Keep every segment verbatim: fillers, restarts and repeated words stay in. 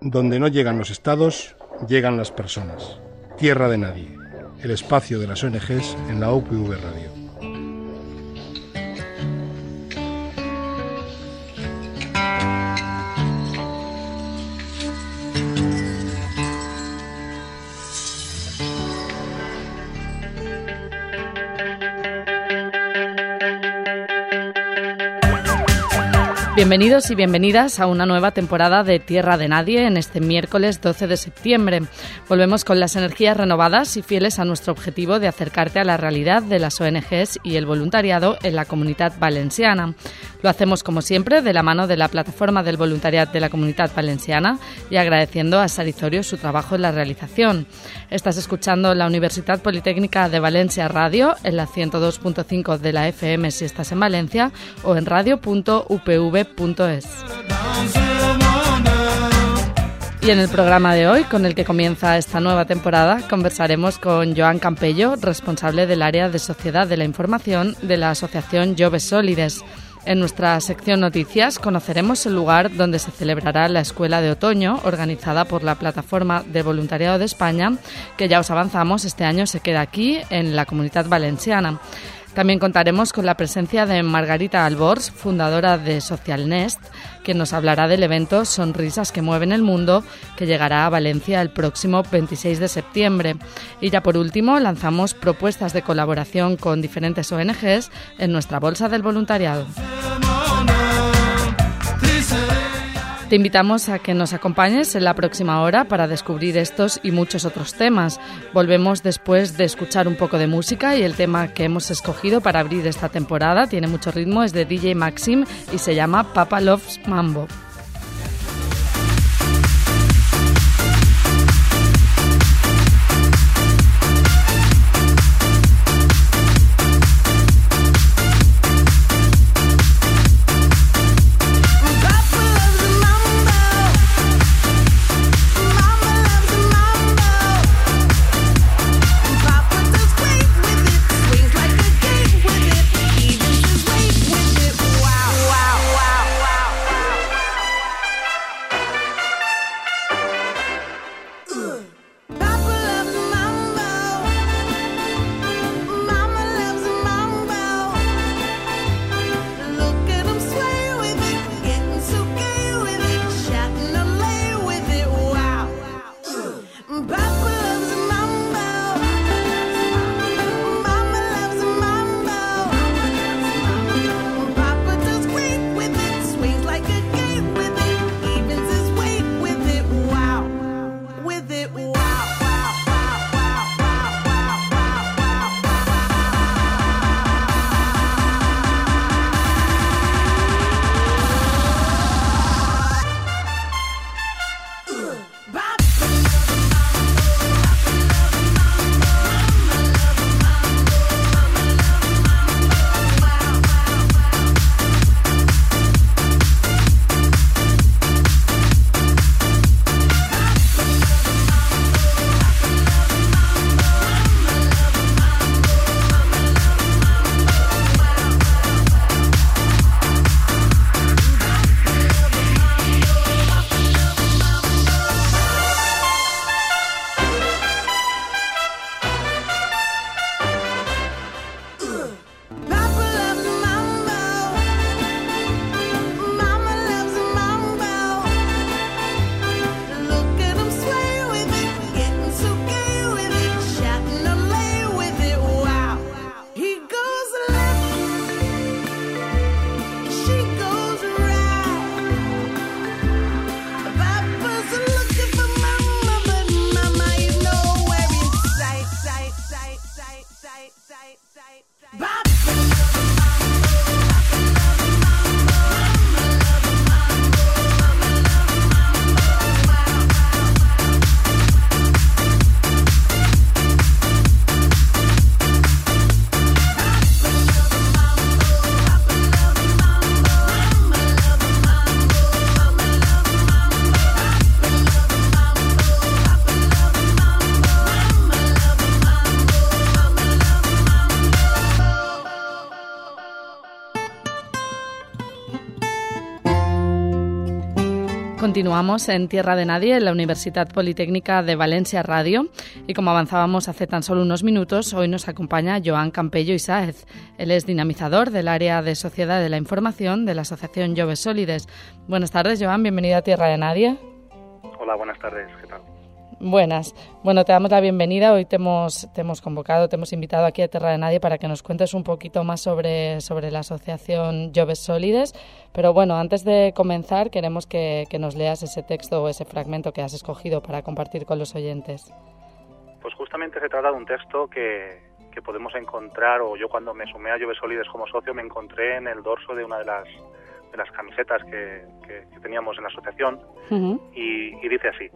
Donde no llegan los estados, llegan las personas. Tierra de Nadie, el espacio de las O N Ges en la U P V Radio. Bienvenidos y bienvenidas a una nueva temporada de Tierra de Nadie en este miércoles doce de septiembre. Volvemos con las energías renovadas y fieles a nuestro objetivo de acercarte a la realidad de las O N Ges y el voluntariado en la Comunitat Valenciana. Lo hacemos como siempre de la mano de la Plataforma del Voluntariat de la Comunitat Valenciana y agradeciendo a Sarizorio su trabajo en la realización. Estás escuchando la Universitat Politécnica de Valencia Radio en la ciento dos punto cinco de la F M si estás en Valencia o en radio punto u p v punto es. Y en el programa de hoy, con el que comienza esta nueva temporada, conversaremos con Joan Campello, responsable del área de Sociedad de la Información de la Asociación Joves Sòlides. En nuestra sección Noticias conoceremos el lugar donde se celebrará la Escuela de Otoño, organizada por la Plataforma de Voluntariado de España, que ya os avanzamos, este año se queda aquí, en la Comunitat Valenciana. También contaremos con la presencia de Margarita Albors, fundadora de Social Nest, que nos hablará del evento Sonrisas que mueven el mundo, que llegará a Valencia el próximo veintiséis de septiembre. Y ya por último, lanzamos propuestas de colaboración con diferentes O N Ges en nuestra bolsa del voluntariado. Te invitamos a que nos acompañes en la próxima hora para descubrir estos y muchos otros temas. Volvemos después de escuchar un poco de música y el tema que hemos escogido para abrir esta temporada tiene mucho ritmo, es de D J Maxim y se llama Papa Loves Mambo. Continuamos en Tierra de Nadie, en la Universidad Politécnica de Valencia Radio, y como avanzábamos hace tan solo unos minutos, hoy nos acompaña Joan Campello y Sáez. Él es dinamizador del área de Sociedad de la Información de la Asociación Joves Sólides. Buenas tardes, Joan, bienvenido a Tierra de Nadie. Hola, buenas tardes, ¿qué tal? Buenas. Bueno, te damos la bienvenida. Hoy te hemos, te hemos convocado, te hemos invitado aquí a Tierra de Nadie para que nos cuentes un poquito más sobre, sobre la asociación Joves Sólides. Pero bueno, antes de comenzar, queremos que, que nos leas ese texto o ese fragmento que has escogido para compartir con los oyentes. Pues justamente se trata de un texto que, que podemos encontrar, o yo cuando me sumé a Joves Sólides como socio me encontré en el dorso de una de las, de las camisetas que, que, que teníamos en la asociación. Uh-huh. y, y dice así: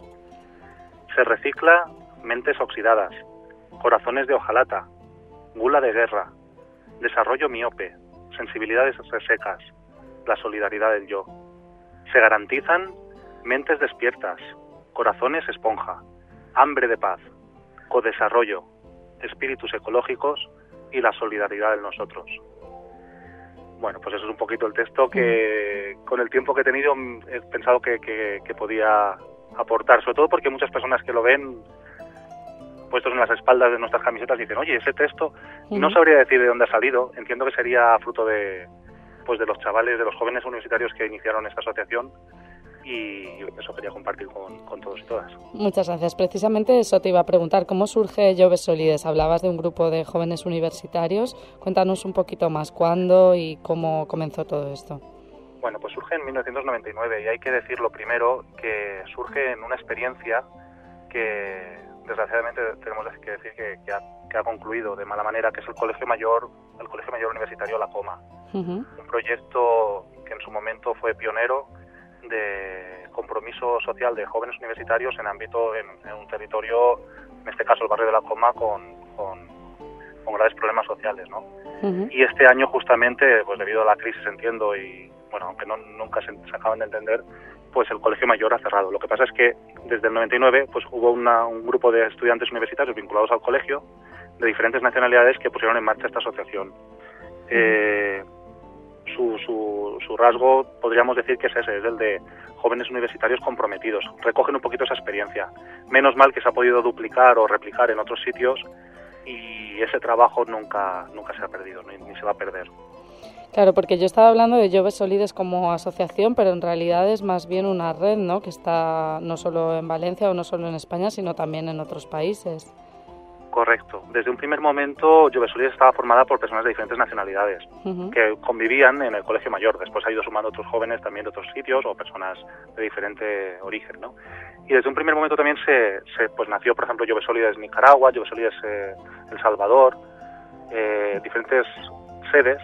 se recicla mentes oxidadas, corazones de hojalata, gula de guerra, desarrollo miope, sensibilidades resecas, la solidaridad del yo. Se garantizan mentes despiertas, corazones esponja, hambre de paz, codesarrollo, espíritus ecológicos y la solidaridad del nosotros. Bueno, pues eso es un poquito el texto que con el tiempo que he tenido he pensado que, que, que podía aportar, sobre todo porque muchas personas que lo ven puestos en las espaldas de nuestras camisetas dicen, oye, ese texto, uh-huh. no sabría decir de dónde ha salido. Entiendo que sería fruto de pues de los chavales, de los jóvenes universitarios que iniciaron esta asociación, y eso quería compartir con, con todos y todas. Muchas gracias. Precisamente eso te iba a preguntar, ¿cómo surge Joves Sólides? Hablabas de un grupo de jóvenes universitarios. Cuéntanos un poquito más, ¿cuándo y cómo comenzó todo esto? Bueno, pues surge en mil novecientos noventa y nueve y hay que decirlo primero que surge en una experiencia que desgraciadamente tenemos que decir que, que, ha, que ha concluido de mala manera, que es el Colegio Mayor, el Colegio Mayor Universitario La Coma. Uh-huh. Un proyecto que en su momento fue pionero de compromiso social de jóvenes universitarios en ámbito, en, en un territorio, en este caso el barrio de La Coma, con, con, con graves problemas sociales, ¿no? Uh-huh. Y este año justamente, pues debido a la crisis, entiendo, y bueno, aunque no, nunca se, se acaban de entender, pues el Colegio Mayor ha cerrado. Lo que pasa es que desde el noventa y nueve pues hubo una, un grupo de estudiantes universitarios vinculados al colegio de diferentes nacionalidades que pusieron en marcha esta asociación. Uh-huh. Eh, su, su, su rasgo podríamos decir que es ese, es el de jóvenes universitarios comprometidos. Recogen un poquito esa experiencia. Menos mal que se ha podido duplicar o replicar en otros sitios y ese trabajo nunca, nunca se ha perdido, ni, ni se va a perder. Claro, porque yo estaba hablando de Joves Sólides como asociación, pero en realidad es más bien una red, ¿no?, que está no solo en Valencia o no solo en España, sino también en otros países. Correcto. Desde un primer momento, Joves Sólides estaba formada por personas de diferentes nacionalidades, uh-huh. que convivían en el Colegio Mayor. Después ha ido sumando otros jóvenes también de otros sitios o personas de diferente origen, ¿no? Y desde un primer momento también se, se pues nació, por ejemplo, Joves Sólides Nicaragua, Joves Sólides eh, El Salvador, eh, diferentes sedes.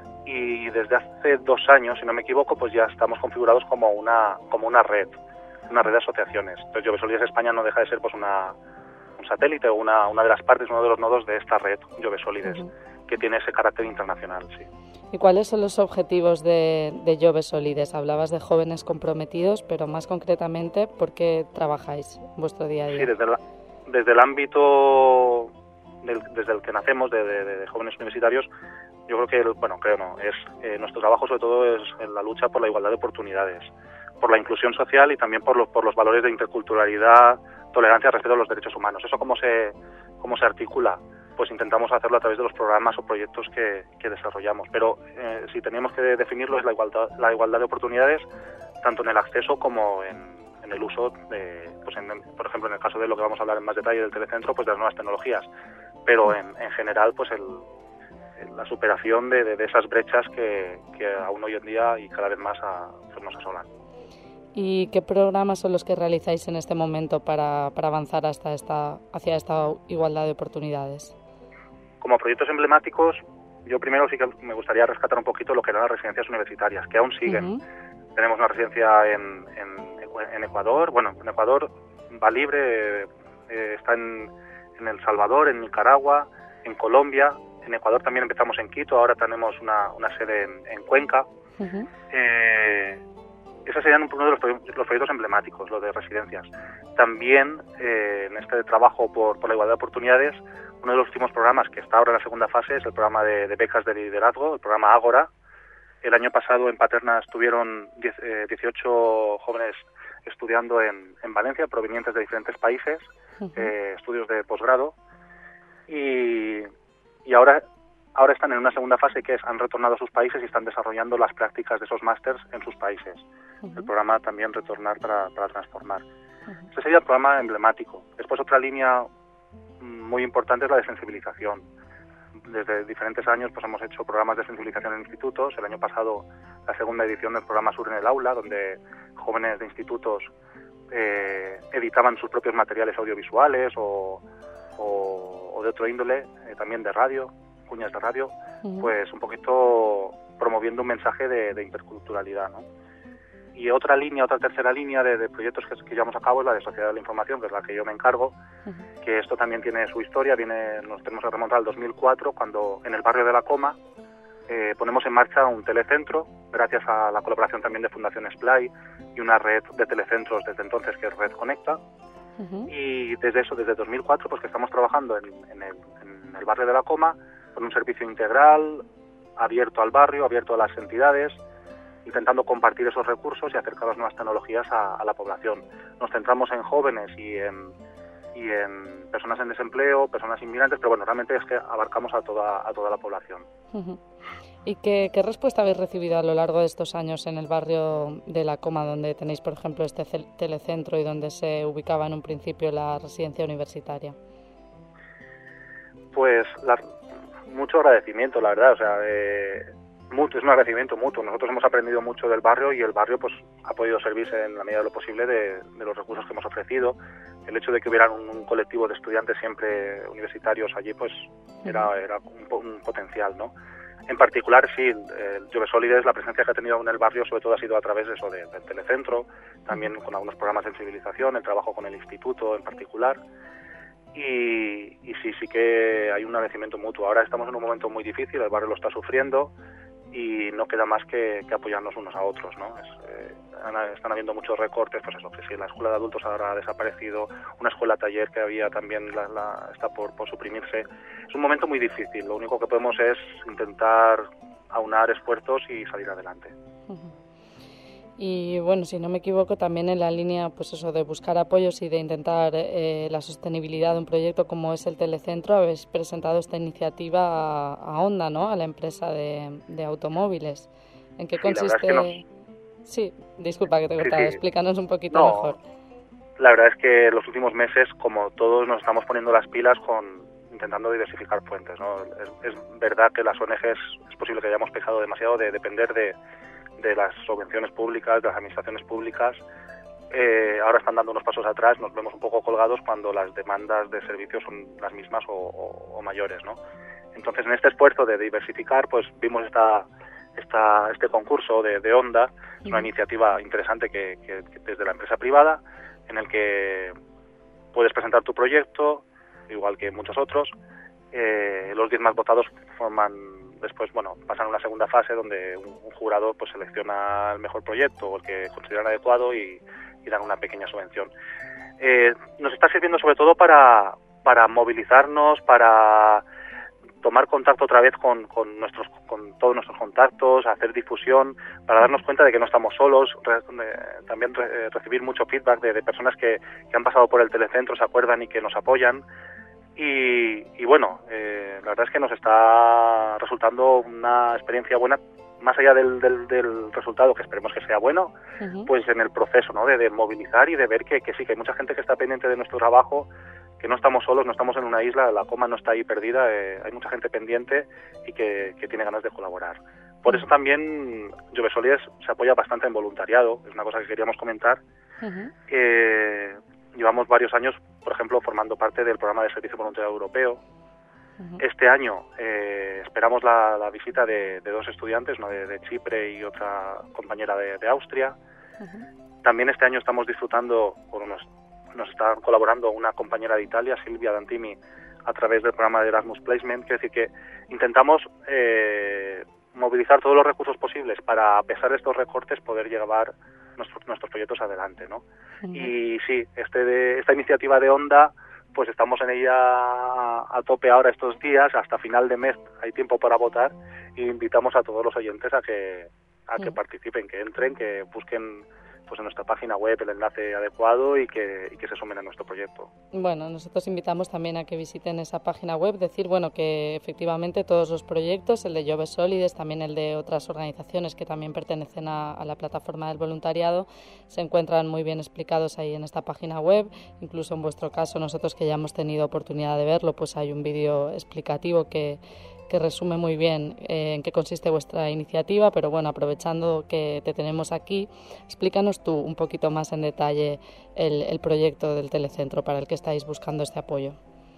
Y desde hace dos años, si no me equivoco, pues ya estamos configurados como una como una red, una red de asociaciones. Entonces, Joves Sólides España no deja de ser pues una un satélite o una una de las partes, uno de los nodos de esta red Joves Sólides, uh-huh. que tiene ese carácter internacional, sí. ¿Y cuáles son los objetivos de, de Joves Sólides? Hablabas de jóvenes comprometidos, pero más concretamente, ¿por qué trabajáis en vuestro día a día? Sí, desde, la, desde el ámbito del, desde el que nacemos, de, de, de jóvenes universitarios, yo creo que, el, bueno, creo no, es eh, nuestro trabajo sobre todo es en la lucha por la igualdad de oportunidades, por la inclusión social y también por los, por los valores de interculturalidad, tolerancia, respeto a los derechos humanos. ¿Eso cómo se, cómo se articula? Pues intentamos hacerlo a través de los programas o proyectos que, que desarrollamos. Pero eh, si teníamos que definirlo es la igualdad, la igualdad de oportunidades, tanto en el acceso como en, en el uso, de, pues en, por ejemplo, en el caso de lo que vamos a hablar en más detalle del telecentro, pues de las nuevas tecnologías. Pero en, en general, pues el la superación de, de, de esas brechas que, que aún hoy en día y cada vez más a, pues nos asolan. ¿Y qué programas son los que realizáis en este momento para, para avanzar hasta esta, hacia esta igualdad de oportunidades? Como proyectos emblemáticos, yo primero sí que me gustaría rescatar un poquito lo que eran las residencias universitarias, que aún siguen. Uh-huh. Tenemos una residencia en, en, en Ecuador, bueno, en Ecuador va libre, eh, está en, en El Salvador, en Nicaragua, en Colombia. En Ecuador también empezamos en Quito, ahora tenemos una, una sede en, en Cuenca. Uh-huh. Eh, esos serían uno de los, los proyectos emblemáticos, los de residencias. También eh, en este trabajo por, por la igualdad de oportunidades, uno de los últimos programas que está ahora en la segunda fase es el programa de, de becas de liderazgo, el programa Ágora. El año pasado en Paterna estuvieron diez, eh, dieciocho jóvenes estudiando en, en Valencia, provenientes de diferentes países, uh-huh. eh, estudios de posgrado, y, y ahora, ahora están en una segunda fase que es, han retornado a sus países y están desarrollando las prácticas de esos másters en sus países. Uh-huh. El programa también Retornar para, para Transformar. Uh-huh. Ese sería el programa emblemático. Después otra línea muy importante es la de sensibilización. Desde diferentes años pues hemos hecho programas de sensibilización en institutos. El año pasado la segunda edición del programa Sur en el Aula, donde jóvenes de institutos eh, editaban sus propios materiales audiovisuales o, o, o de otro índole, eh, también de radio, cuñas de radio, uh-huh. pues un poquito promoviendo un mensaje de, de interculturalidad, ¿no? Y otra línea, otra tercera línea de, de proyectos que, que llevamos a cabo es la de Sociedad de la Información, que es la que yo me encargo, uh-huh. que esto también tiene su historia, viene, nos tenemos que remontar al dos mil cuatro, cuando en el barrio de La Coma eh, ponemos en marcha un telecentro, gracias a la colaboración también de Fundación Splay y una red de telecentros desde entonces que es Red Conecta, uh-huh. y desde eso, desde dos mil cuatro, pues que estamos trabajando en, en, el, en el barrio de La Coma con un servicio integral, abierto al barrio, abierto a las entidades, intentando compartir esos recursos y acercar las nuevas tecnologías a, a la población. Nos centramos en jóvenes y en, y en personas en desempleo, personas inmigrantes, pero bueno, realmente es que abarcamos a toda, a toda la población. Uh-huh. ¿Y qué, qué respuesta habéis recibido a lo largo de estos años en el barrio de La Coma, donde tenéis, por ejemplo, este telecentro y donde se ubicaba en un principio la residencia universitaria? Pues la, mucho agradecimiento, la verdad, o sea... Eh, Mutuo, es un agradecimiento mutuo. Nosotros hemos aprendido mucho del barrio y el barrio pues ha podido servirse en la medida de lo posible de, de los recursos que hemos ofrecido. El hecho de que hubiera un, un colectivo de estudiantes siempre universitarios allí pues era, era un, un potencial, ¿no? En particular, sí, el Jove Solides, la presencia que ha tenido en el barrio sobre todo ha sido a través de eso, de, del telecentro, también con algunos programas de sensibilización, el trabajo con el instituto en particular. Y, y sí, sí que hay un agradecimiento mutuo. Ahora estamos en un momento muy difícil, el barrio lo está sufriendo, y no queda más que, que apoyarnos unos a otros, ¿no? Es, eh, están habiendo muchos recortes, pues eso, que si la escuela de adultos ahora ha desaparecido, una escuela taller que había también la, la, está por, por suprimirse. Es un momento muy difícil, lo único que podemos es intentar aunar esfuerzos y salir adelante. Uh-huh. Y bueno, si no me equivoco, también en la línea pues eso de buscar apoyos y de intentar eh, la sostenibilidad de un proyecto como es el Telecentro, habéis presentado esta iniciativa a, a Honda, ¿no? A la empresa de, de automóviles. ¿En qué sí, consiste? La verdad es que nos... Sí, disculpa que te he cortado, sí, sí. Explícanos un poquito no, mejor. La verdad es que los últimos meses, como todos, nos estamos poniendo las pilas con intentando diversificar fuentes, ¿no? Es, es verdad que las O N Ges es posible que hayamos pecado demasiado de depender de de las subvenciones públicas, de las administraciones públicas. Eh, ahora están dando unos pasos atrás, nos vemos un poco colgados cuando las demandas de servicios son las mismas o, o, o mayores, ¿no? Entonces, en este esfuerzo de diversificar, pues vimos esta, esta este concurso de, de Honda, es una iniciativa interesante que, que, que desde la empresa privada, en el que puedes presentar tu proyecto, igual que muchos otros. Eh, los diez más votados forman después, bueno, pasan a una segunda fase donde un, un jurado pues selecciona el mejor proyecto o el que consideran adecuado y, y dan una pequeña subvención. Eh, nos está sirviendo sobre todo para, para movilizarnos, para tomar contacto otra vez con, con nuestros con todos nuestros contactos, hacer difusión, para darnos cuenta de que no estamos solos, re, eh, también re, recibir mucho feedback de, de personas que, que han pasado por el telecentro, se acuerdan y que nos apoyan. Y, y bueno, eh, la verdad es que nos está resultando una experiencia buena, más allá del, del, del resultado, que esperemos que sea bueno, uh-huh. pues en el proceso, ¿no? De, de movilizar y de ver que, que sí, que hay mucha gente que está pendiente de nuestro trabajo, que no estamos solos, no estamos en una isla, La Coma no está ahí perdida, eh, hay mucha gente pendiente y que, que tiene ganas de colaborar. Por eso también Jove Solides se apoya bastante en voluntariado, es una cosa que queríamos comentar. Uh-huh. Eh, llevamos varios años, por ejemplo, formando parte del programa de servicio voluntario europeo. Uh-huh. Este año eh, esperamos la, la visita de, de dos estudiantes, una de, de Chipre y otra compañera de, de Austria. Uh-huh. También este año estamos disfrutando, bueno, nos, nos está colaborando una compañera de Italia, Silvia D'Antimi, a través del programa de Erasmus Placement. Quiere decir que intentamos eh, movilizar todos los recursos posibles para, a pesar de estos recortes, poder llevar nuestros, nuestros proyectos adelante, ¿no? Uh-huh. Y sí, este de, esta iniciativa de Honda, pues estamos en ella a, a tope ahora estos días, hasta final de mes hay tiempo para votar, y invitamos a todos los oyentes a que a uh-huh. que participen, que entren, que busquen pues en nuestra página web el enlace adecuado y que, y que se sumen a nuestro proyecto. Bueno, nosotros invitamos también a que visiten esa página web, decir bueno que efectivamente todos los proyectos, el de Jove Solides, también el de otras organizaciones que también pertenecen a, a la plataforma del voluntariado, se encuentran muy bien explicados ahí en esta página web. Incluso en vuestro caso, nosotros que ya hemos tenido oportunidad de verlo, pues hay un vídeo explicativo que que resume muy bien eh, en qué consiste vuestra iniciativa, pero bueno, aprovechando que te tenemos aquí, explícanos tú un poquito más en detalle el, el proyecto del telecentro para el que estáis buscando este apoyo.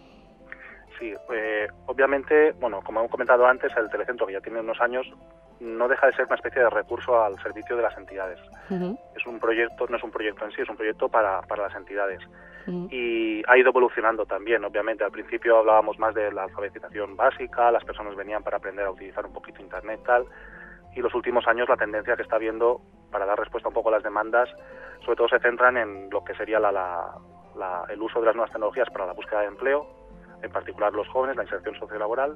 Sí, eh, obviamente, bueno, como hemos comentado antes, el telecentro, que ya tiene unos años, no deja de ser una especie de recurso al servicio de las entidades. Uh-huh. Es un proyecto, no es un proyecto en sí, es un proyecto para, para las entidades. Uh-huh. Y ha ido evolucionando también, obviamente. Al principio hablábamos más de la alfabetización básica, las personas venían para aprender a utilizar un poquito Internet, tal. Y los últimos años la tendencia que está habiendo para dar respuesta un poco a las demandas, sobre todo se centran en lo que sería la, la, la, el uso de las nuevas tecnologías para la búsqueda de empleo, en particular los jóvenes, la inserción sociolaboral,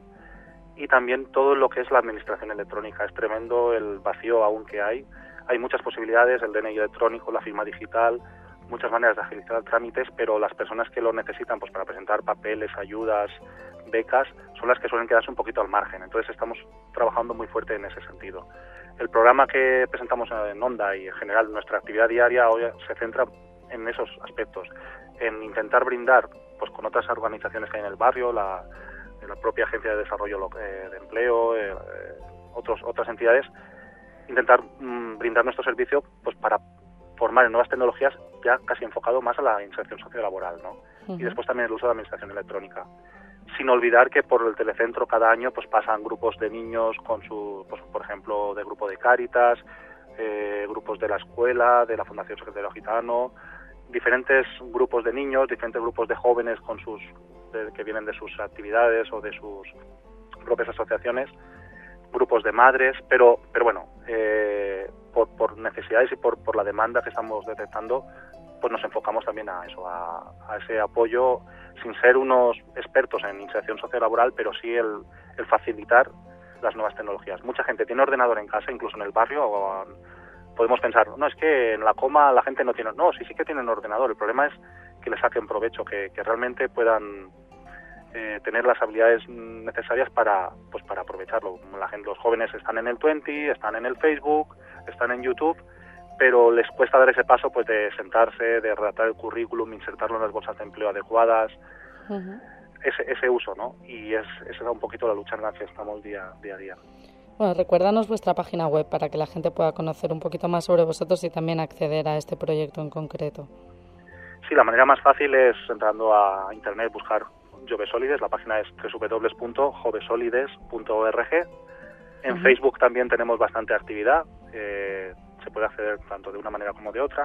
y también todo lo que es la administración electrónica. Es tremendo el vacío aún que hay. Hay muchas posibilidades, el D N I electrónico, la firma digital, muchas maneras de agilizar trámites, pero las personas que lo necesitan pues para presentar papeles, ayudas, becas, son las que suelen quedarse un poquito al margen. Entonces estamos trabajando muy fuerte en ese sentido. El programa que presentamos en Onda y en general nuestra actividad diaria hoy se centra en esos aspectos, en intentar brindar pues con otras organizaciones que hay en el barrio, la, la propia Agencia de Desarrollo eh, de Empleo, eh, otros, otras entidades, intentar mmm, brindar nuestro servicio pues para formar en nuevas tecnologías ya casi enfocado más a la inserción sociolaboral, ¿no? Uh-huh. Y después también el uso de la administración electrónica. Sin olvidar que por el telecentro cada año pues pasan grupos de niños con su, pues, por ejemplo, de grupo de Cáritas, eh, grupos de la escuela, de la Fundación Secretario Gitano, diferentes grupos de niños, diferentes grupos de jóvenes con sus de, que vienen de sus actividades o de sus propias asociaciones, grupos de madres, pero pero bueno, eh, por, por necesidades y por, por la demanda que estamos detectando, pues nos enfocamos también a eso, a, a ese apoyo, sin ser unos expertos en inserción sociolaboral, pero sí el, el facilitar las nuevas tecnologías. Mucha gente tiene ordenador en casa, incluso en el barrio, o podemos pensar, no, es que en la coma la gente no tiene... No, sí, sí que tienen ordenador. El problema es que le saquen provecho, que, que realmente puedan eh, tener las habilidades necesarias para pues para aprovecharlo. La gente, los jóvenes están en el veinte, están en el Facebook, están en YouTube, pero les cuesta dar ese paso pues de sentarse, de redactar el currículum, insertarlo en las bolsas de empleo adecuadas, uh-huh. ese, ese uso, ¿no? Y es, esa es un poquito la lucha en la que estamos día, día a día. Bueno, recuérdanos vuestra página web para que la gente pueda conocer un poquito más sobre vosotros y también acceder a este proyecto en concreto. Sí, la manera más fácil es entrando a internet, buscar Jove Solides, la página es doble u doble u doble u punto jove solides punto org. En uh-huh. Facebook también tenemos bastante actividad, eh, se puede acceder tanto de una manera como de otra.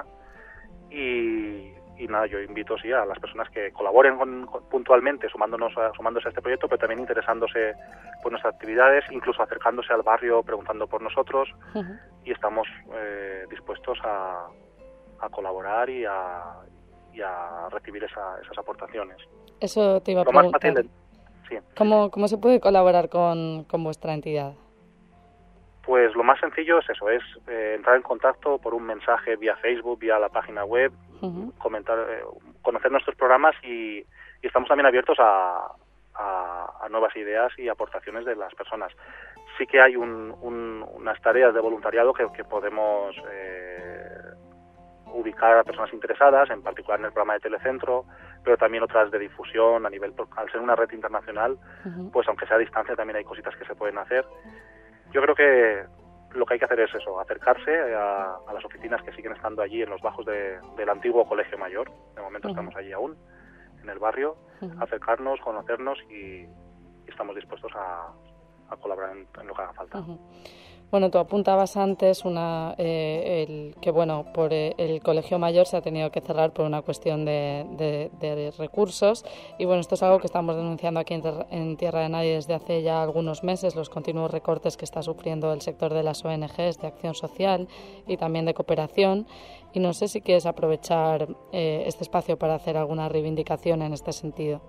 Y, y nada, yo invito sí a las personas que colaboren con, con, puntualmente sumándonos a, sumándose a este proyecto, pero también interesándose por nuestras actividades, incluso acercándose al barrio, preguntando por nosotros, uh-huh. y estamos eh, dispuestos a, a colaborar y a, y a recibir esa, esas aportaciones. Eso te iba a Lo preguntar. Más fácil de, sí. ¿Cómo, ¿Cómo se puede colaborar con, con vuestra entidad? Pues lo más sencillo es eso, es eh, entrar en contacto por un mensaje vía Facebook, vía la página web, uh-huh. comentar, eh, conocer nuestros programas y, y estamos también abiertos a, a, a nuevas ideas y aportaciones de las personas. Sí que hay un, un, unas tareas de voluntariado que, que podemos eh, ubicar a personas interesadas, en particular en el programa de Telecentro, pero también otras de difusión a nivel, al ser una red internacional, uh-huh. pues aunque sea a distancia también hay cositas que se pueden hacer. Yo creo que lo que hay que hacer es eso, acercarse a, a las oficinas que siguen estando allí en los bajos de, del antiguo Colegio Mayor. De momento uh-huh. estamos allí aún, en el barrio, uh-huh. acercarnos, conocernos y, y estamos dispuestos a, a colaborar en, en lo que haga falta. Uh-huh. Bueno, tú apuntabas antes una, eh, el, que bueno, por eh, el Colegio Mayor se ha tenido que cerrar por una cuestión de, de, de recursos y bueno, esto es algo que estamos denunciando aquí en, en Tierra de Nadie desde hace ya algunos meses, los continuos recortes que está sufriendo el sector de las O N Ges, de acción social y también de cooperación, y no sé si quieres aprovechar eh, este espacio para hacer alguna reivindicación en este sentido.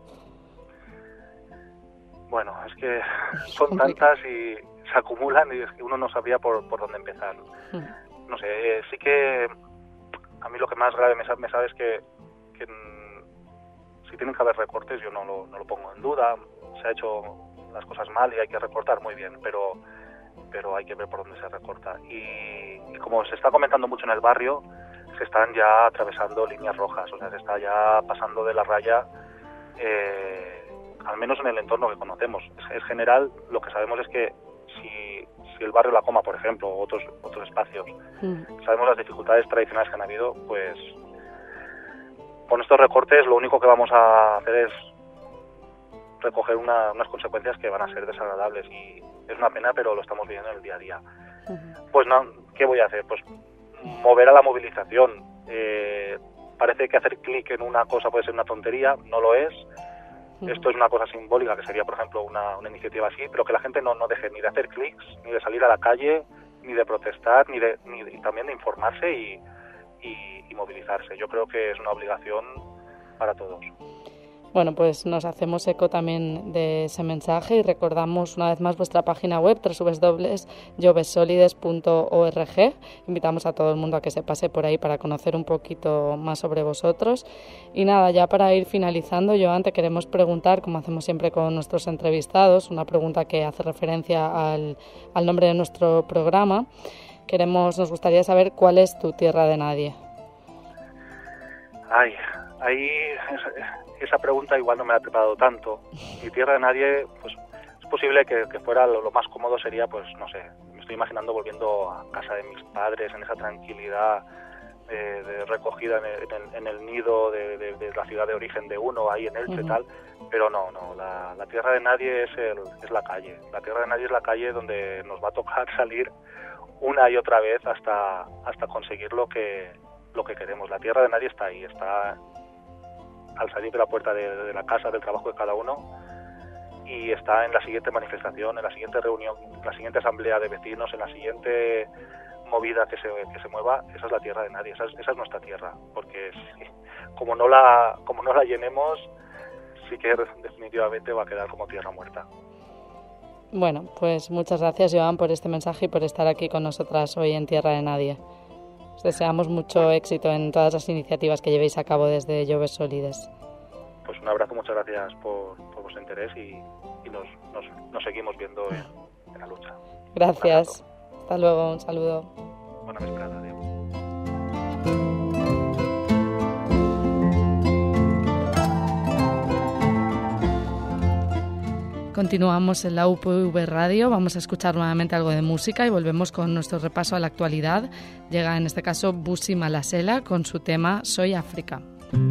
Bueno, es que son tantas y se acumulan y es que uno no sabría por, por dónde empezar. Uh-huh. No sé, eh, sí que a mí lo que más grave me, me sabe es que, que si tienen que haber recortes, yo no lo, no lo pongo en duda. Se ha hecho las cosas mal y hay que recortar, muy bien, pero pero hay que ver por dónde se recorta. Y, y como se está comentando mucho en el barrio, se están ya atravesando líneas rojas, o sea, se está ya pasando de la raya, eh, al menos en el entorno que conocemos. Es, es general, lo que sabemos es que si, si el barrio La Coma, por ejemplo, o otros, otros espacios, mm. sabemos las dificultades tradicionales que han habido, pues con estos recortes lo único que vamos a hacer es recoger una, unas consecuencias que van a ser desagradables, y es una pena, pero lo estamos viendo en el día a día. Uh-huh. Pues no, ¿qué voy a hacer? Pues mover a la movilización. Eh, parece que hacer clic en una cosa puede ser una tontería, no lo es. Uh-huh. Esto es una cosa simbólica, que sería, por ejemplo, una, una iniciativa así, pero que la gente no, no deje ni de hacer clics, ni de salir a la calle, ni de protestar, ni de, ni de, y también de informarse y, y, y movilizarse. Yo creo que es una obligación para todos. Bueno, pues nos hacemos eco también de ese mensaje y recordamos una vez más vuestra página web, doble u doble u doble u punto jovesolides punto org. Invitamos a todo el mundo a que se pase por ahí para conocer un poquito más sobre vosotros. Y nada, ya para ir finalizando, Joan, te queremos preguntar, como hacemos siempre con nuestros entrevistados, una pregunta que hace referencia al, al nombre de nuestro programa. Queremos, nos gustaría saber cuál es tu tierra de nadie. Ay, ahí... Esa pregunta igual no me la he preparado tanto. Mi tierra de nadie, pues es posible que, que fuera lo, lo más cómodo sería, pues no sé, me estoy imaginando volviendo a casa de mis padres en esa tranquilidad eh, de recogida en el, en el, en el nido de, de, de la ciudad de origen de uno, ahí en Elche, uh-huh. tal. Pero no, no, la, la tierra de nadie es, el, es la calle. La tierra de nadie es la calle donde nos va a tocar salir una y otra vez hasta, hasta conseguir lo que, lo que queremos. La tierra de nadie está ahí, está al salir de la puerta de, de la casa, del trabajo de cada uno, y está en la siguiente manifestación, en la siguiente reunión, en la siguiente asamblea de vecinos, en la siguiente movida que se, que se mueva. Esa es la tierra de nadie, esa es, esa es nuestra tierra, porque sí, como no la como no la llenemos, sí que definitivamente va a quedar como tierra muerta. Bueno, pues muchas gracias, Joan, por este mensaje y por estar aquí con nosotras hoy en Tierra de Nadie. Os deseamos mucho éxito en todas las iniciativas que llevéis a cabo desde Joves Solides. Pues un abrazo, muchas gracias por, por vuestro interés y, y nos, nos, nos seguimos viendo en, en la lucha. Gracias. Hasta luego, un saludo. Buena vesprada, adiós. Continuamos en la U P V Radio, vamos a escuchar nuevamente algo de música y volvemos con nuestro repaso a la actualidad. Llega en este caso Bussi Malasela con su tema Soy África.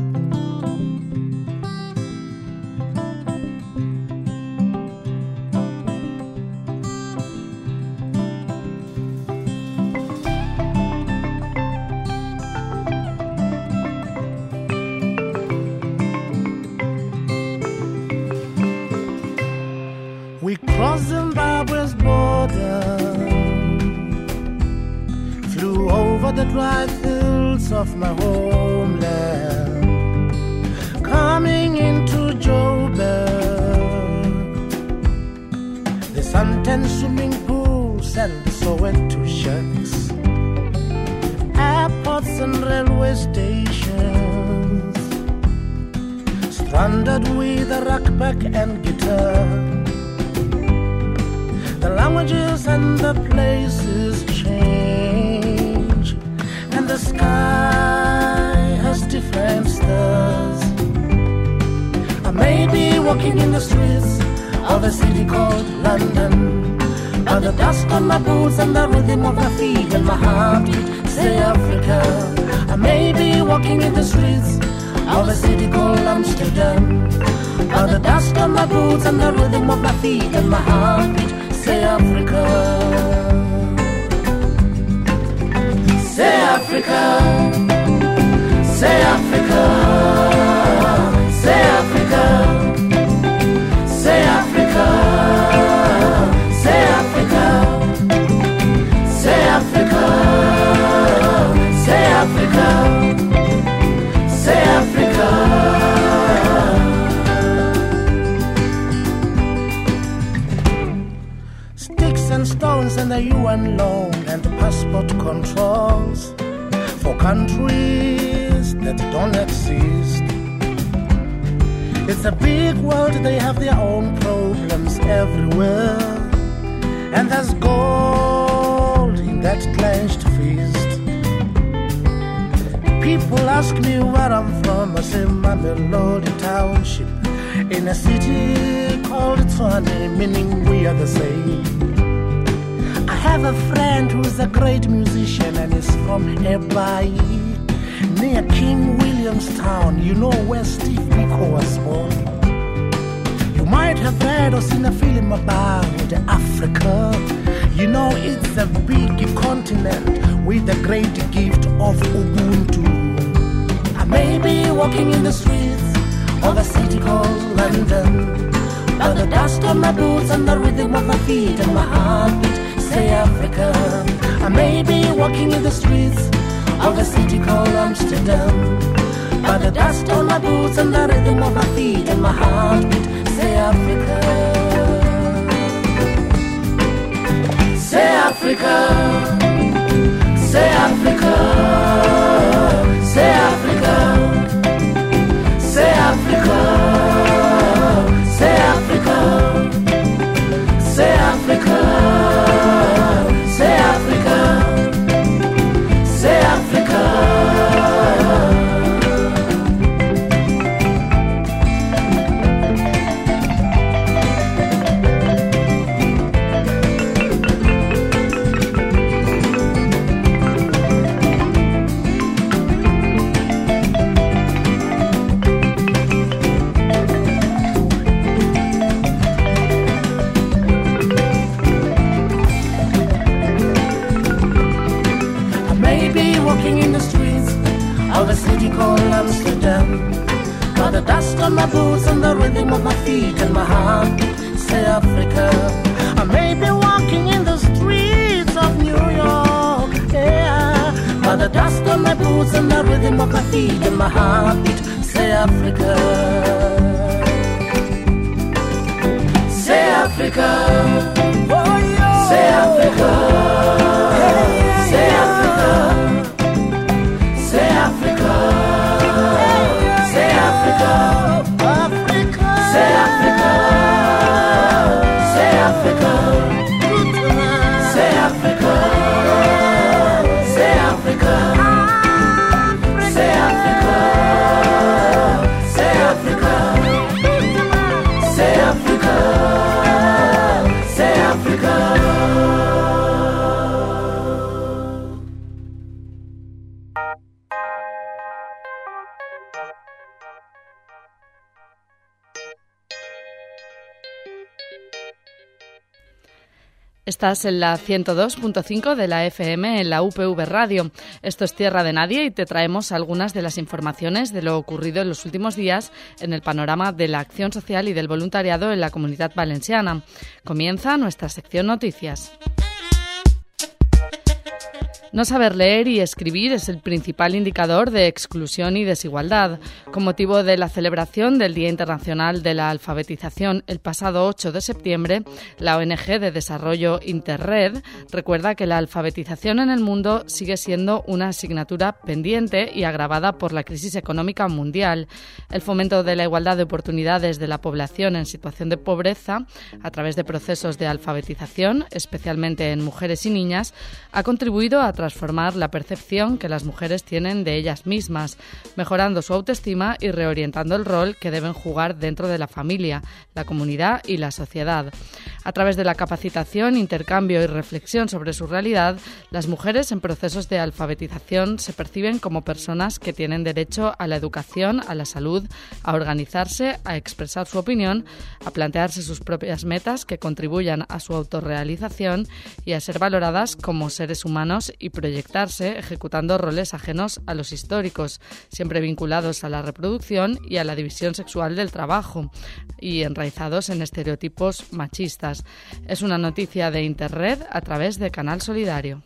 We crossed Zimbabwe's border, flew over the dry fields of my homeland, coming into Joburg, the suntan swimming pools and the Soweto shacks, airports and railway stations, stranded with a ruckback and guitar. The languages and the places change, and the sky has different stars. I may be walking in the streets of a city called London, but the dust on my boots and the rhythm of my feet and my heartbeat say Africa. I may be walking in the streets of a city called Amsterdam, but the dust on my boots and the rhythm of my feet and my heartbeat say Africa, say Africa, say Africa, say Africa, say Africa, say Africa, say Africa, say Africa, say Africa. And stones and the U N loan and the passport controls for countries that don't exist. It's a big world, they have their own problems everywhere, and there's gold in that clenched fist. People ask me where I'm from, I say Mamelodi Township, in a city called Tshwane, meaning we are the same. I have a friend who's a great musician and is from Ebai, near King Williamstown, you know where Steve Biko was born. You might have read or seen a film about Africa. You know it's a big continent with a great gift of Ubuntu. I may be walking in the streets of a city called London, but the dust on my boots and the rhythm of my feet and my heartbeat say Africa. I may be walking in the streets of a city called Amsterdam, but the dust on my boots and the rhythm of my feet and my heartbeat say Africa. Say Africa, say Africa, say Africa, say Africa, say Africa, say Africa, say Africa, say Africa. Of a city called Amsterdam, but the dust on my boots and the rhythm of my feet and my heart say Africa. I may be walking in the streets of New York, yeah, but the dust on my boots and the rhythm of my feet and my heartbeat say Africa. Say Africa, oh, yeah. Say Africa, hey, yeah, say Africa. Say Africa, say Africa, Africa, say Africa, say Africa, say Africa, say Africa, say Africa, say Africa, say Africa, say Africa. Estás en la ciento dos punto cinco de la F M en la U P V Radio. Esto es Tierra de Nadie y te traemos algunas de las informaciones de lo ocurrido en los últimos días en el panorama de la acción social y del voluntariado en la Comunitat Valenciana. Comienza nuestra sección Noticias. No saber leer y escribir es el principal indicador de exclusión y desigualdad. Con motivo de la celebración del Día Internacional de la Alfabetización el pasado ocho de septiembre, la O N G de Desarrollo Interred recuerda que la alfabetización en el mundo sigue siendo una asignatura pendiente y agravada por la crisis económica mundial. El fomento de la igualdad de oportunidades de la población en situación de pobreza, a través de procesos de alfabetización, especialmente en mujeres y niñas, ha contribuido a transformar la percepción que las mujeres tienen de ellas mismas, mejorando su autoestima y reorientando el rol que deben jugar dentro de la familia, la comunidad y la sociedad. A través de la capacitación, intercambio y reflexión sobre su realidad, las mujeres en procesos de alfabetización se perciben como personas que tienen derecho a la educación, a la salud, a organizarse, a expresar su opinión, a plantearse sus propias metas que contribuyan a su autorrealización y a ser valoradas como seres humanos y proyectarse ejecutando roles ajenos a los históricos, siempre vinculados a la reproducción y a la división sexual del trabajo y enraizados en estereotipos machistas. Es una noticia de Interred a través de Canal Solidario.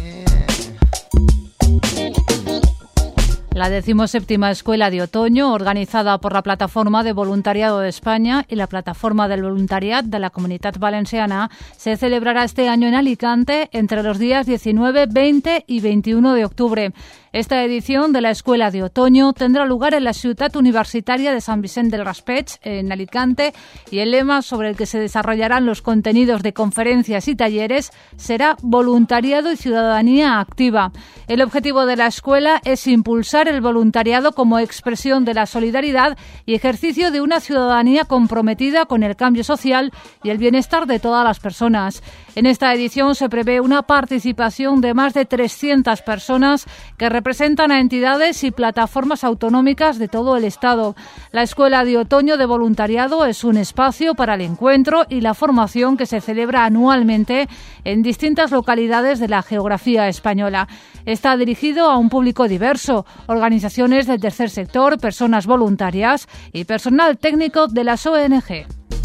La decimoséptima Escuela de Otoño, organizada por la Plataforma de Voluntariado de España y la Plataforma del Voluntariat de la Comunitat Valenciana, se celebrará este año en Alicante entre los días diecinueve, veinte y veintiuno de octubre. Esta edición de la Escuela de Otoño tendrá lugar en la Ciutat Universitaria de Sant Vicent del Raspeig, en Alicante, y el lema sobre el que se desarrollarán los contenidos de conferencias y talleres será Voluntariado y Ciudadanía Activa. El objetivo de la escuela es impulsar el voluntariado como expresión de la solidaridad y ejercicio de una ciudadanía comprometida con el cambio social y el bienestar de todas las personas. En esta edición se prevé una participación de más de trescientas personas que representan a entidades y plataformas autonómicas de todo el Estado. La Escuela de Otoño de Voluntariado es un espacio para el encuentro y la formación que se celebra anualmente en distintas localidades de la geografía española. Está dirigido a un público diverso, organizaciones del tercer sector, personas voluntarias y personal técnico de las O N G.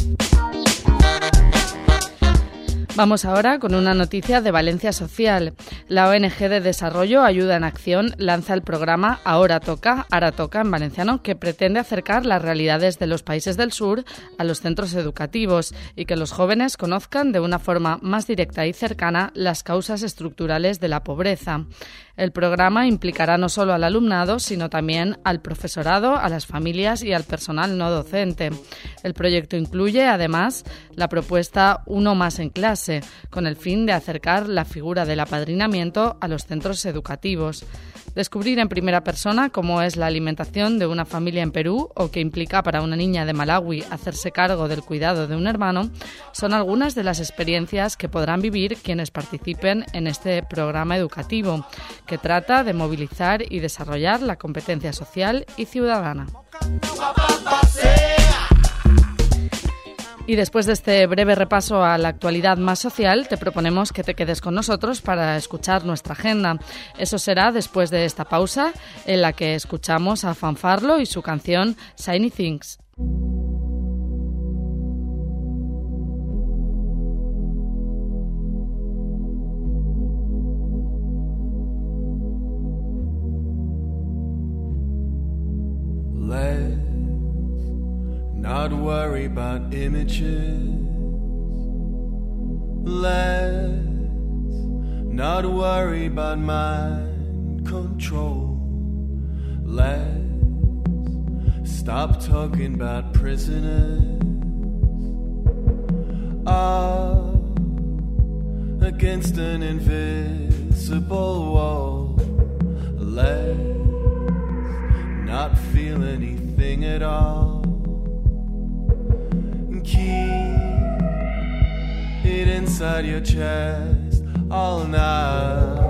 Vamos ahora con una noticia de Valencia Social. La O N G de Desarrollo Ayuda en Acción lanza el programa Ahora Toca, Ara Toca en valenciano, que pretende acercar las realidades de los países del sur a los centros educativos y que los jóvenes conozcan de una forma más directa y cercana las causas estructurales de la pobreza. El programa implicará no solo al alumnado, sino también al profesorado, a las familias y al personal no docente. El proyecto incluye, además, la propuesta Uno más en clase, con el fin de acercar la figura del apadrinamiento a los centros educativos. Descubrir en primera persona cómo es la alimentación de una familia en Perú o qué implica para una niña de Malawi hacerse cargo del cuidado de un hermano son algunas de las experiencias que podrán vivir quienes participen en este programa educativo, que trata de movilizar y desarrollar la competencia social y ciudadana. Y después de este breve repaso a la actualidad más social, te proponemos que te quedes con nosotros para escuchar nuestra agenda. Eso será después de esta pausa en la que escuchamos a Fanfarlo y su canción Shiny Things. Not worry about images. Let's not worry about mind control. Let's stop talking about prisoners. Up against an invisible wall. Let's not feel anything at all. Keep it inside your chest all night.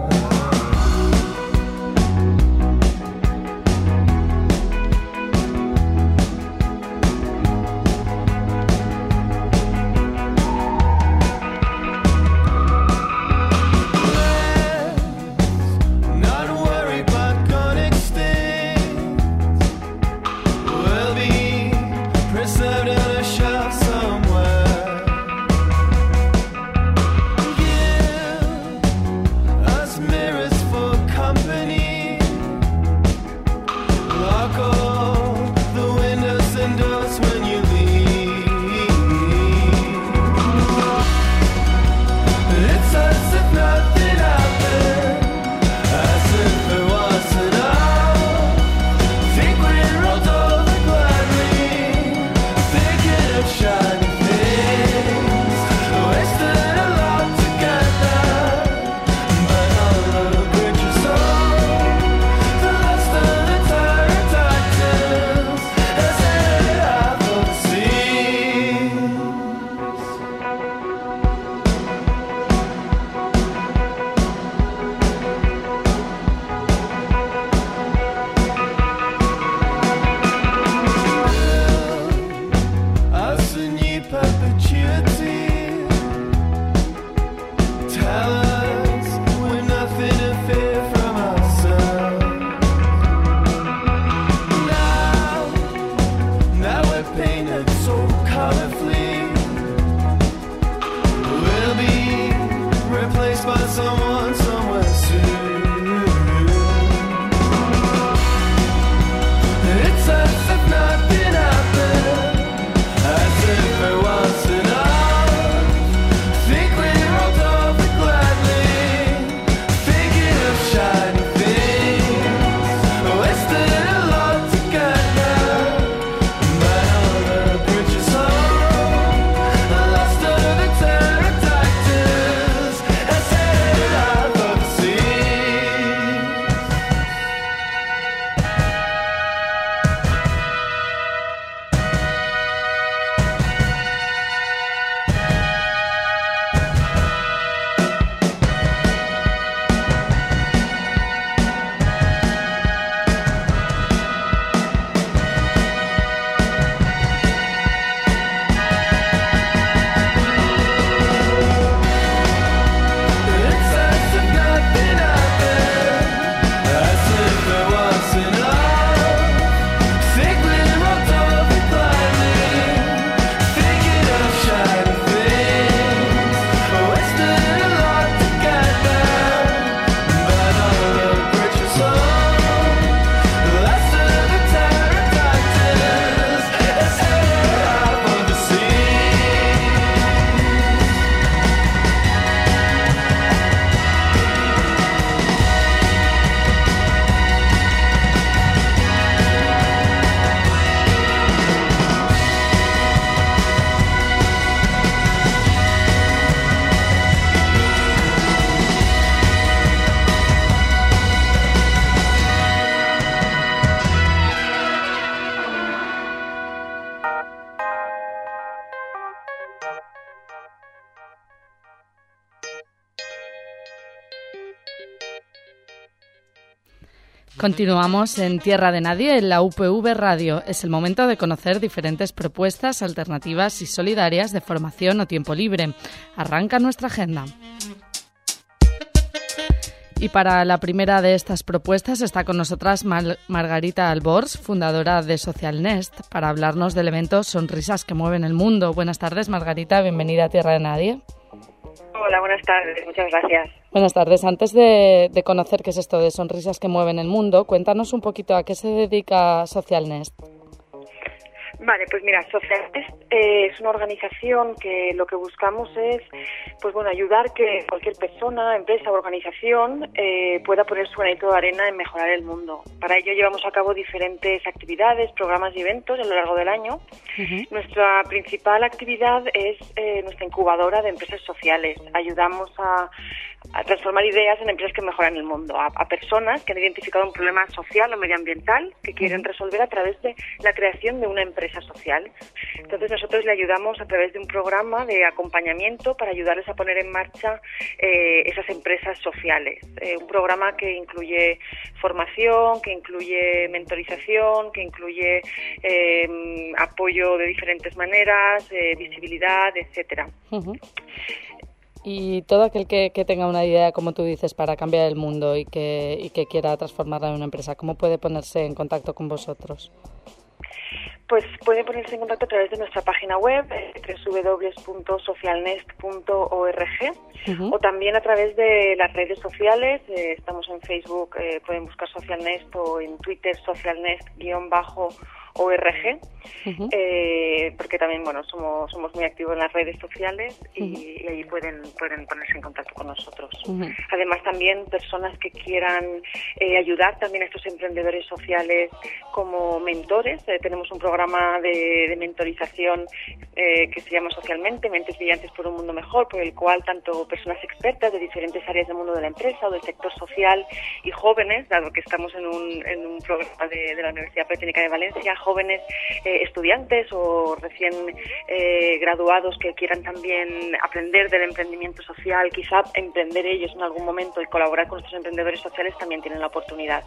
Continuamos en Tierra de Nadie, en la U P V Radio. Es el momento de conocer diferentes propuestas alternativas y solidarias de formación o tiempo libre. Arranca nuestra agenda. Y para la primera de estas propuestas está con nosotras Mar- Margarita Albors, fundadora de Social Nest, para hablarnos del evento Sonrisas que mueven el mundo. Buenas tardes, Margarita, bienvenida a Tierra de Nadie. Hola, buenas tardes, muchas gracias. Buenas tardes. Antes de, de conocer qué es esto de Sonrisas que mueven el mundo, cuéntanos un poquito a qué se dedica Social Nest. Vale, pues mira, Social Nest eh, es una organización que lo que buscamos es, pues bueno, ayudar que cualquier persona, empresa o organización eh, pueda poner su granito de arena en mejorar el mundo. Para ello llevamos a cabo diferentes actividades, programas y eventos a lo largo del año. Uh-huh. Nuestra principal actividad es eh, nuestra incubadora de empresas sociales. Ayudamos a a transformar ideas en empresas que mejoran el mundo, a, a personas que han identificado un problema social o medioambiental que quieren resolver a través de la creación de una empresa social. Entonces nosotros le ayudamos a través de un programa de acompañamiento para ayudarles a poner en marcha eh, esas empresas sociales. Eh, un programa que incluye formación, que incluye mentorización, que incluye eh, apoyo de diferentes maneras, eh, visibilidad, etcétera. Uh-huh. Y todo aquel que, que tenga una idea, como tú dices, para cambiar el mundo y que, y que quiera transformarla en una empresa, ¿cómo puede ponerse en contacto con vosotros? Pues puede ponerse en contacto a través de nuestra página web, doble u doble u doble u punto social nest punto org, uh-huh. o también a través de las redes sociales. Eh, estamos en Facebook, eh, pueden buscar Social Nest, o en Twitter socialnest guión bajo org, uh-huh. eh, porque también bueno somos somos muy activos en las redes sociales y, uh-huh. y ahí pueden pueden ponerse en contacto con nosotros. Uh-huh. Además también personas que quieran eh, ayudar también a estos emprendedores sociales como mentores. Eh, tenemos un programa de, de mentorización eh, que se llama Socialmente, Mentes Brillantes por un Mundo Mejor, por el cual tanto personas expertas de diferentes áreas del mundo de la empresa o del sector social y jóvenes, dado que estamos en un, en un programa de, de la Universidad Politécnica de Valencia, jóvenes eh, estudiantes o recién eh, graduados que quieran también aprender del emprendimiento social, quizá emprender ellos en algún momento y colaborar con nuestros emprendedores sociales, también tienen la oportunidad.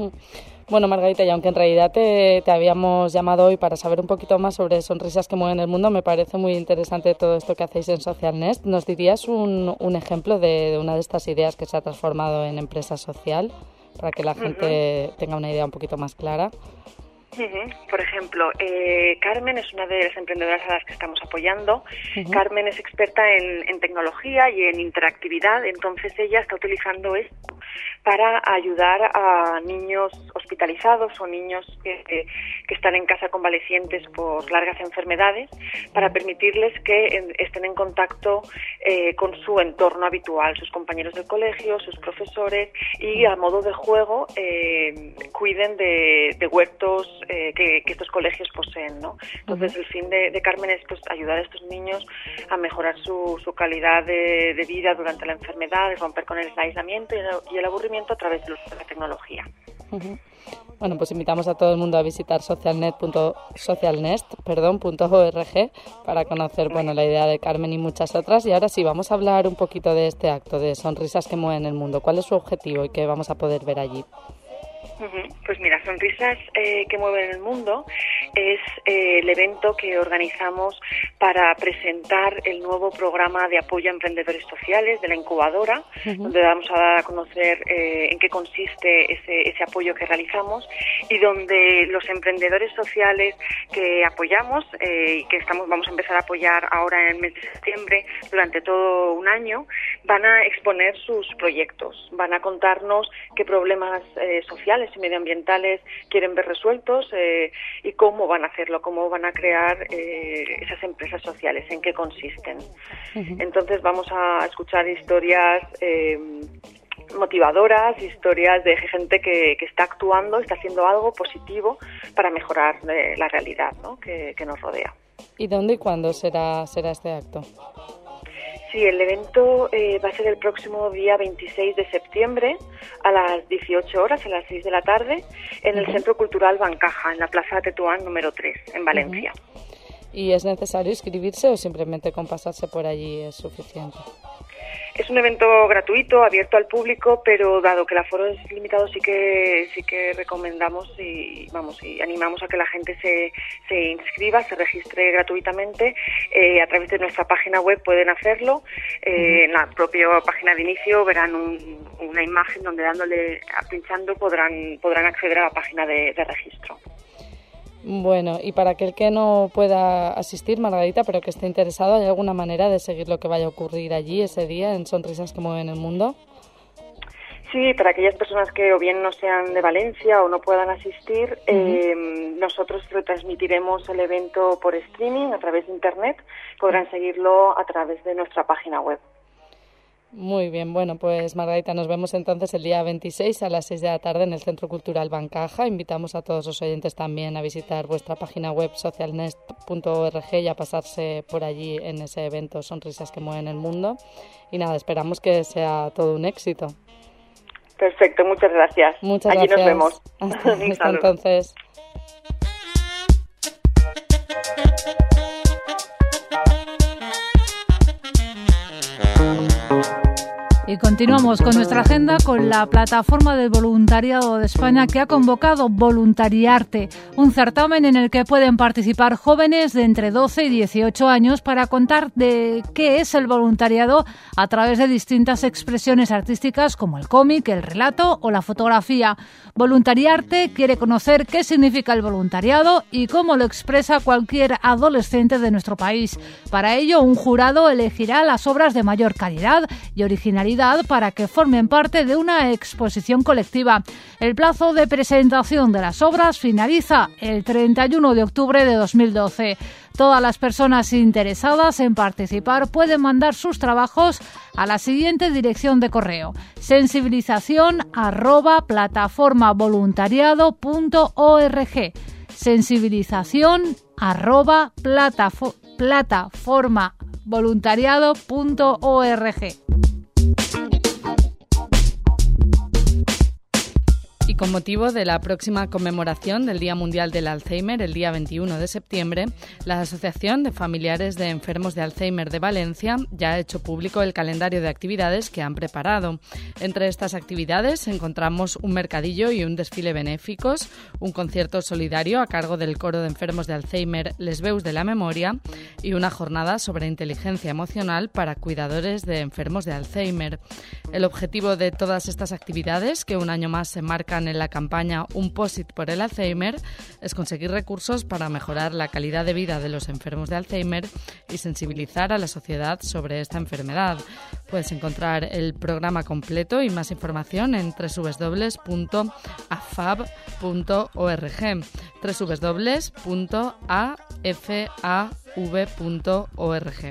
Bueno, Margarita, y aunque en realidad te, te habíamos llamado hoy para saber un poquito más sobre Sonrisas que mueven el mundo, me parece muy interesante todo esto que hacéis en Social Nest. ¿Nos dirías un, un ejemplo de, de una de estas ideas que se ha transformado en empresa social para que la gente uh-huh. tenga una idea un poquito más clara? Uh-huh. Por ejemplo, eh, Carmen es una de las emprendedoras a las que estamos apoyando. Uh-huh. Carmen es experta en, en tecnología y en interactividad, entonces ella está utilizando esto para ayudar a niños hospitalizados o niños que, que, que están en casa convalecientes por largas enfermedades, para permitirles que en, estén en contacto eh, con su entorno habitual, sus compañeros del colegio, sus profesores, y a modo de juego eh, cuiden de, de huertos eh, que, que estos colegios poseen, ¿no? Entonces el fin de, de Carmen es pues ayudar a estos niños a mejorar su, su calidad de, de vida durante la enfermedad, y romper con el aislamiento y el, y el aburrimiento a través de la tecnología. Uh-huh. Bueno, pues invitamos a todo el mundo a visitar socialnet punto socialnest punto org para conocer bueno, la idea de Carmen y muchas otras. Y ahora sí, vamos a hablar un poquito de este acto de Sonrisas que mueven el mundo. ¿Cuál es su objetivo y qué vamos a poder ver allí? Uh-huh. Pues mira, Sonrisas eh, que mueven el mundo es eh, el evento que organizamos para presentar el nuevo programa de apoyo a emprendedores sociales de la incubadora, uh-huh. donde vamos a dar a conocer eh, en qué consiste ese, ese apoyo que realizamos, y donde los emprendedores sociales que apoyamos eh, y que estamos vamos a empezar a apoyar ahora en el mes de septiembre durante todo un año, van a exponer sus proyectos, van a contarnos qué problemas eh, sociales y medioambientales quieren ver resueltos eh, y cómo van a hacerlo, cómo van a crear eh, esas empresas sociales, en qué consisten. Uh-huh. Entonces vamos a escuchar historias eh, motivadoras, historias de gente que, que está actuando, está haciendo algo positivo para mejorar eh, la realidad, ¿no? que, que nos rodea. ¿Y dónde y cuándo será, será este acto? Sí, el evento eh, va a ser el próximo día veintiséis de septiembre a las dieciocho horas, a las seis de la tarde, en el uh-huh. Centro Cultural Bancaja, en la Plaza Tetuán número tres, en Valencia. Uh-huh. ¿Y es necesario inscribirse o simplemente con pasarse por allí es suficiente? Es un evento gratuito, abierto al público, pero dado que el aforo es limitado, sí que sí que recomendamos y vamos y animamos a que la gente se, se inscriba, se registre gratuitamente. Eh, a través de nuestra página web pueden hacerlo. Eh, en la propia página de inicio verán un, una imagen donde dándole, pinchando podrán podrán acceder a la página de, de registro. Bueno, y para aquel que no pueda asistir, Margarita, pero que esté interesado, ¿hay alguna manera de seguir lo que vaya a ocurrir allí ese día en Sonrisas que Mueven el Mundo? Sí, para aquellas personas que o bien no sean de Valencia o no puedan asistir, uh-huh. eh, nosotros retransmitiremos el evento por streaming a través de Internet. Podrán seguirlo a través de nuestra página web. Muy bien, bueno, pues Margarita, nos vemos entonces el día veintiséis a las seis de la tarde en el Centro Cultural Bancaja. Invitamos a todos los oyentes también a visitar vuestra página web socialnest punto org y a pasarse por allí en ese evento Sonrisas que Mueven el Mundo. Y nada, esperamos que sea todo un éxito. Perfecto, muchas gracias. Muchas allí gracias. Nos vemos. Hasta, hasta entonces. Y continuamos con nuestra agenda con la plataforma del voluntariado de España que ha convocado Voluntariarte, un certamen en el que pueden participar jóvenes de entre doce y dieciocho años para contar de qué es el voluntariado a través de distintas expresiones artísticas como el cómic, el relato o la fotografía. Voluntariarte quiere conocer qué significa el voluntariado y cómo lo expresa cualquier adolescente de nuestro país. Para ello, un jurado elegirá las obras de mayor calidad y originalidad para que formen parte de una exposición colectiva. El plazo de presentación de las obras finaliza el treinta y uno de octubre de dos mil doce. Todas las personas interesadas en participar pueden mandar sus trabajos a la siguiente dirección de correo: sensibilización arroba plataformavoluntariado punto org. Sensibilización arroba plataformavoluntariado punto org. Y con motivo de la próxima conmemoración del Día Mundial del Alzheimer, el día veintiuno de septiembre, la Asociación de Familiares de Enfermos de Alzheimer de Valencia ya ha hecho público el calendario de actividades que han preparado. Entre estas actividades encontramos un mercadillo y un desfile benéficos, un concierto solidario a cargo del Coro de Enfermos de Alzheimer Les Veus de la Memoria y una jornada sobre inteligencia emocional para cuidadores de enfermos de Alzheimer. El objetivo de todas estas actividades, que un año más se marcan en la campaña Un Posit por el Alzheimer, es conseguir recursos para mejorar la calidad de vida de los enfermos de Alzheimer y sensibilizar a la sociedad sobre esta enfermedad. Puedes encontrar el programa completo y más información en doble u doble u doble u punto a f a b punto org, doble u doble u doble u punto a f a v punto org.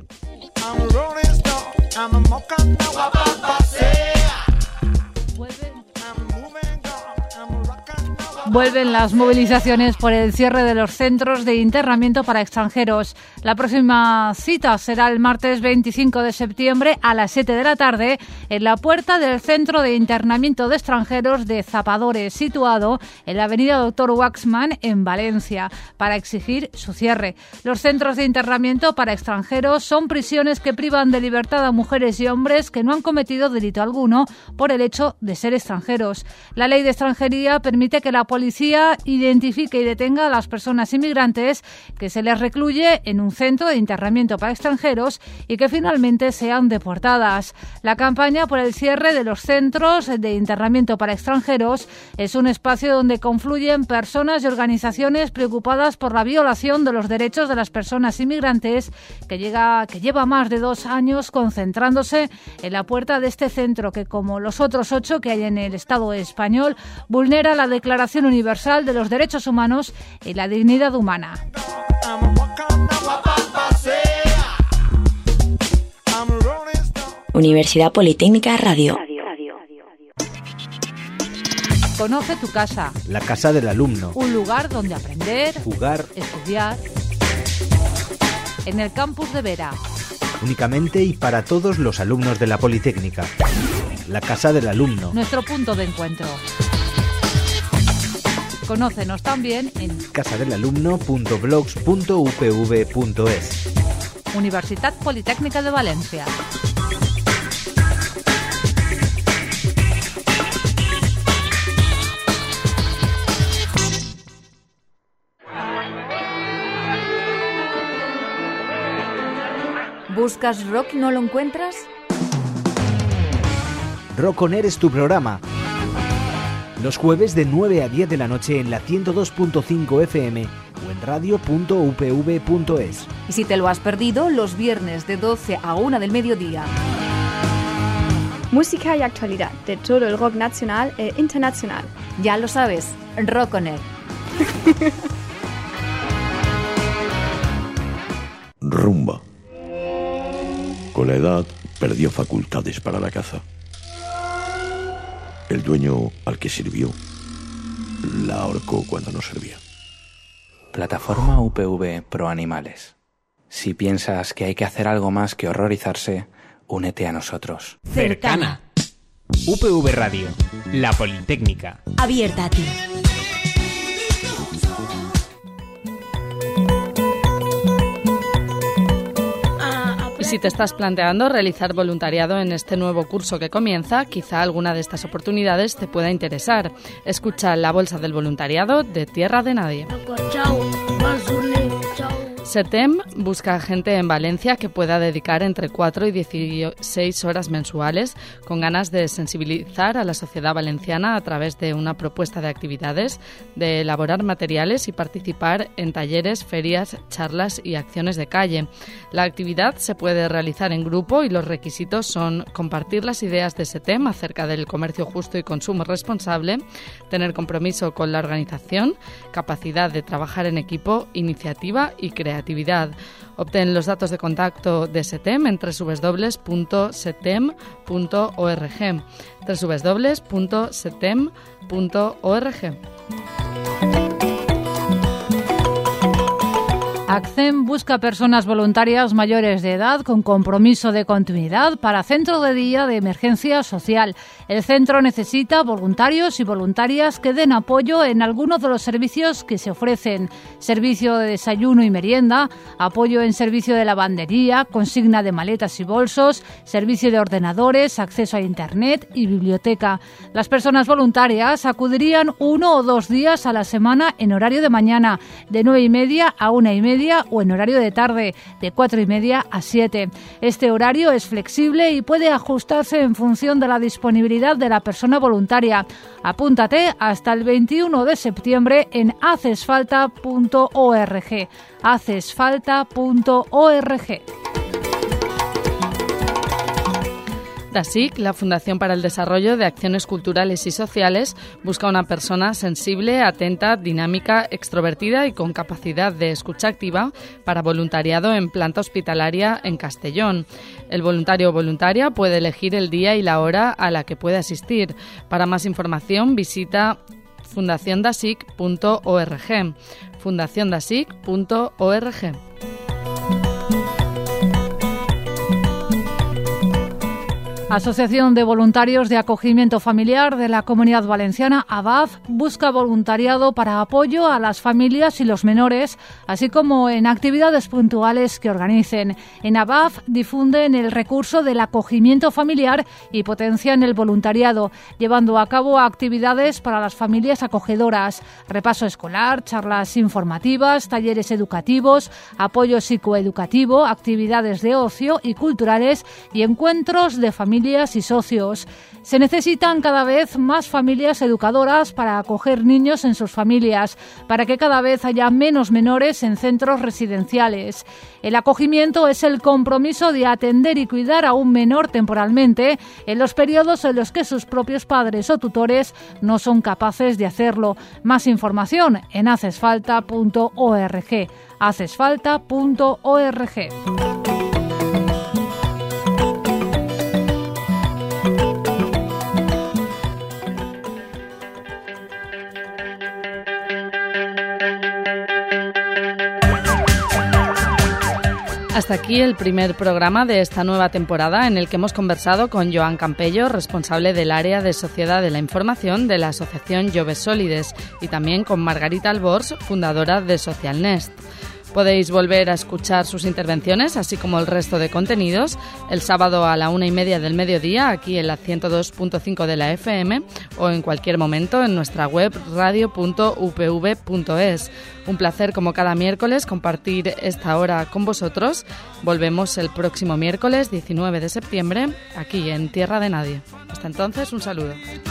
Vuelven las movilizaciones por el cierre de los centros de internamiento para extranjeros. La próxima cita será el martes veinticinco de septiembre a las siete de la tarde en la puerta del Centro de Internamiento de Extranjeros de Zapadores, situado en la avenida Doctor Waxman en Valencia, para exigir su cierre. Los centros de internamiento para extranjeros son prisiones que privan de libertad a mujeres y hombres que no han cometido delito alguno por el hecho de ser extranjeros. La ley de extranjería permite que la policía identifique y detenga a las personas inmigrantes que se les recluye en un centro de internamiento para extranjeros y que finalmente sean deportadas. La campaña por el cierre de los centros de internamiento para extranjeros es un espacio donde confluyen personas y organizaciones preocupadas por la violación de los derechos de las personas inmigrantes que, llega, que lleva más de dos años concentrándose en la puerta de este centro que, como los otros ocho que hay en el Estado español, vulnera la Declaración Universal de los Derechos Humanos y la dignidad humana. Universidad Politécnica Radio. Conoce tu casa. La casa del alumno. Un lugar donde aprender, jugar, estudiar. En el campus de Vera. Únicamente y para todos los alumnos de la Politécnica. La casa del alumno. Nuestro punto de encuentro. Conócenos también en casadelalumno punto blogs punto u p v punto es. Universitat Politécnica de Valencia. ¿Buscas rock y no lo encuentras? Rock On Air es tu programa. Los jueves de nueve a diez de la noche en la ciento dos punto cinco F M o en radio punto u p v punto es. Y si te lo has perdido, los viernes de doce a una del mediodía. Música y actualidad de todo el rock nacional e internacional. Ya lo sabes, Rock On Air. Rumba. Con la edad perdió facultades para la caza. El dueño al que sirvió la ahorcó cuando no servía. Plataforma U P V Pro Animales. Si piensas que hay que hacer algo más que horrorizarse, únete a nosotros. Cercana. U P V Radio, la Politécnica. Abierta a ti. Y si te estás planteando realizar voluntariado en este nuevo curso que comienza, quizá alguna de estas oportunidades te pueda interesar. Escucha La Bolsa del Voluntariado de Tierra de Nadie. SETEM busca gente en Valencia que pueda dedicar entre cuatro y dieciséis horas mensuales con ganas de sensibilizar a la sociedad valenciana a través de una propuesta de actividades, de elaborar materiales y participar en talleres, ferias, charlas y acciones de calle. La actividad se puede realizar en grupo y los requisitos son compartir las ideas de SETEM acerca del comercio justo y consumo responsable, tener compromiso con la organización, capacidad de trabajar en equipo, iniciativa y creatividad. Actividad. Obtén los datos de contacto de SETEM en doble u doble u doble u punto setem punto org. doble u doble u doble u punto setem punto org. ACCEM busca personas voluntarias mayores de edad con compromiso de continuidad para Centro de Día de Emergencia Social. El centro necesita voluntarios y voluntarias que den apoyo en algunos de los servicios que se ofrecen. Servicio de desayuno y merienda, apoyo en servicio de lavandería, consigna de maletas y bolsos, servicio de ordenadores, acceso a Internet y biblioteca. Las personas voluntarias acudirían uno o dos días a la semana en horario de mañana, de nueve y media a una y media, o en horario de tarde, de cuatro y media a siete. Este horario es flexible y puede ajustarse en función de la disponibilidad de la persona voluntaria. Apúntate hasta el veintiuno de septiembre en hacesfalta punto org. hacesfalta punto org. DASIC, la Fundación para el Desarrollo de Acciones Culturales y Sociales, busca una persona sensible, atenta, dinámica, extrovertida y con capacidad de escucha activa para voluntariado en planta hospitalaria en Castellón. El voluntario o voluntaria puede elegir el día y la hora a la que puede asistir. Para más información visita fundación dasic punto org. fundación dasic punto org. Asociación de Voluntarios de Acogimiento Familiar de la Comunidad Valenciana, A B A F, busca voluntariado para apoyo a las familias y los menores, así como en actividades puntuales que organicen. En A B A F difunden el recurso del acogimiento familiar y potencian el voluntariado, llevando a cabo actividades para las familias acogedoras, repaso escolar, charlas informativas, talleres educativos, apoyo psicoeducativo, actividades de ocio y culturales y encuentros de familias y socios. Se necesitan cada vez más familias educadoras para acoger niños en sus familias, para que cada vez haya menos menores en centros residenciales. El acogimiento es el compromiso de atender y cuidar a un menor temporalmente en los periodos en los que sus propios padres o tutores no son capaces de hacerlo. Más información en hacesfalta punto org. hacesfalta punto org. Hasta aquí el primer programa de esta nueva temporada en el que hemos conversado con Joan Campello, responsable del área de Sociedad de la Información de la asociación Joves Sòlides, y también con Margarita Albors, fundadora de Social Nest. Podéis volver a escuchar sus intervenciones, así como el resto de contenidos, el sábado a la una y media del mediodía, aquí en la ciento dos punto cinco de la F M, o en cualquier momento en nuestra web radio punto u p v punto es. Un placer, como cada miércoles, compartir esta hora con vosotros. Volvemos el próximo miércoles diecinueve de septiembre, aquí en Tierra de Nadie. Hasta entonces, un saludo.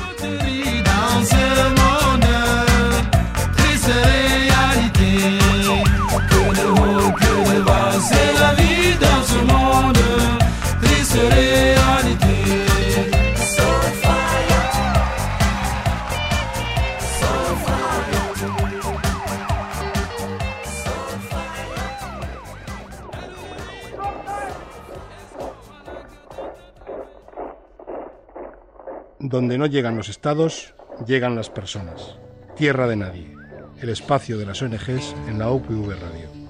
C'est la vie dans ce monde, triste réalité. So fire, so fire, so fire. Donde no llegan los estados, llegan las personas. Tierra de Nadie, el espacio de las O N Ges en la U P V Radio.